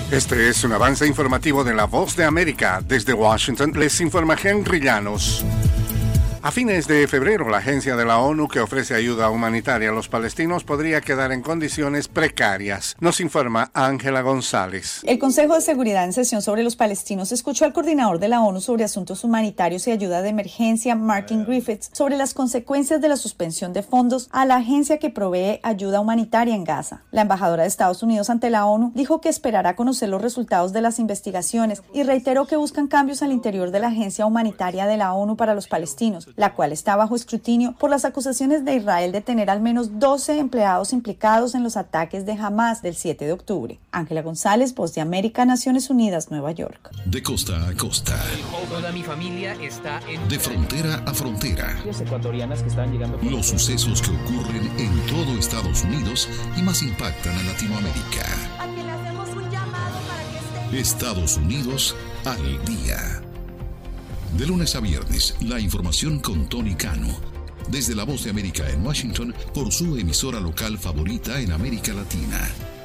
Este es un avance informativo de La Voz de América. Desde Washington les informa Henry Llanos. A fines de febrero, la agencia de la ONU que ofrece ayuda humanitaria a los palestinos podría quedar en condiciones precarias. Nos informa Ángela González. El Consejo de Seguridad en sesión sobre los palestinos escuchó al coordinador de la ONU sobre asuntos humanitarios y ayuda de emergencia, Martin Griffiths, sobre las consecuencias de la suspensión de fondos a la agencia que provee ayuda humanitaria en Gaza. La embajadora de Estados Unidos ante la ONU dijo que esperará conocer los resultados de las investigaciones y reiteró que buscan cambios al interior de la agencia humanitaria de la ONU para los palestinos, la cual está bajo escrutinio por las acusaciones de Israel de tener al menos 12 empleados implicados en los ataques de Hamas del 7 de octubre. Ángela González, Voz de América, Naciones Unidas, Nueva York. De costa a costa. Toda mi familia está de frontera a frontera. Ecuatorianas que están llegando. Los sucesos que ocurren en todo Estados Unidos y más impactan a Latinoamérica. A quien le hacemos un llamado para que esté. Estados Unidos al día. De lunes a viernes, la información con Tony Cano. Desde La Voz de América en Washington, por su emisora local favorita en América Latina.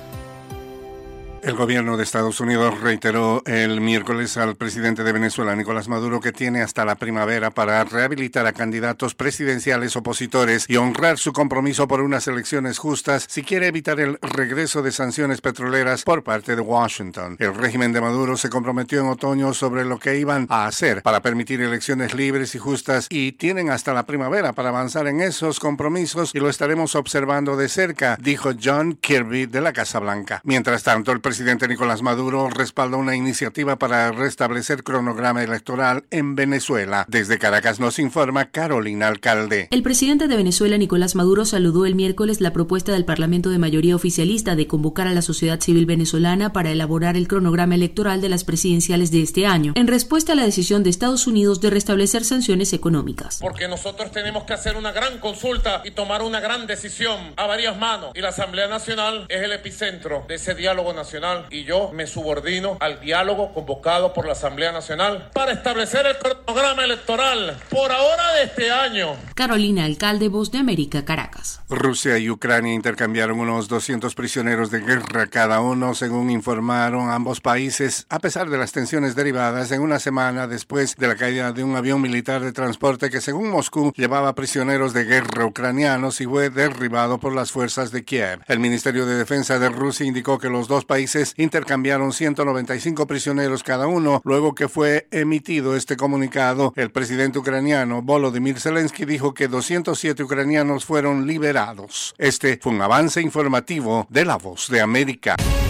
El gobierno de Estados Unidos reiteró el miércoles al presidente de Venezuela, Nicolás Maduro, que tiene hasta la primavera para rehabilitar a candidatos presidenciales opositores y honrar su compromiso por unas elecciones justas si quiere evitar el regreso de sanciones petroleras por parte de Washington. El régimen de Maduro se comprometió en otoño sobre lo que iban a hacer para permitir elecciones libres y justas y tienen hasta la primavera para avanzar en esos compromisos y lo estaremos observando de cerca, dijo John Kirby de la Casa Blanca. Mientras tanto, el presidente Nicolás Maduro respaldó una iniciativa para restablecer cronograma electoral en Venezuela. Desde Caracas nos informa Carolina Alcalde. El presidente de Venezuela, Nicolás Maduro, saludó el miércoles la propuesta del Parlamento de mayoría oficialista de convocar a la sociedad civil venezolana para elaborar el cronograma electoral de las presidenciales de este año, en respuesta a la decisión de Estados Unidos de restablecer sanciones económicas. Porque nosotros tenemos que hacer una gran consulta y tomar una gran decisión a varias manos, y la Asamblea Nacional es el epicentro de ese diálogo nacional. Y yo me subordino al diálogo convocado por la Asamblea Nacional para establecer el cronograma electoral por ahora de este año. Carolina Alcalde, Voz de América, Caracas. Rusia y Ucrania intercambiaron unos 200 prisioneros de guerra cada uno, según informaron ambos países, a pesar de las tensiones derivadas en una semana después de la caída de un avión militar de transporte que, según Moscú, llevaba prisioneros de guerra ucranianos y fue derribado por las fuerzas de Kiev. El Ministerio de Defensa de Rusia indicó que los dos países intercambiaron 195 prisioneros cada uno. Luego que fue emitido este comunicado, el presidente ucraniano Volodymyr Zelensky dijo que 207 ucranianos fueron liberados. Este fue un avance informativo de La Voz de América.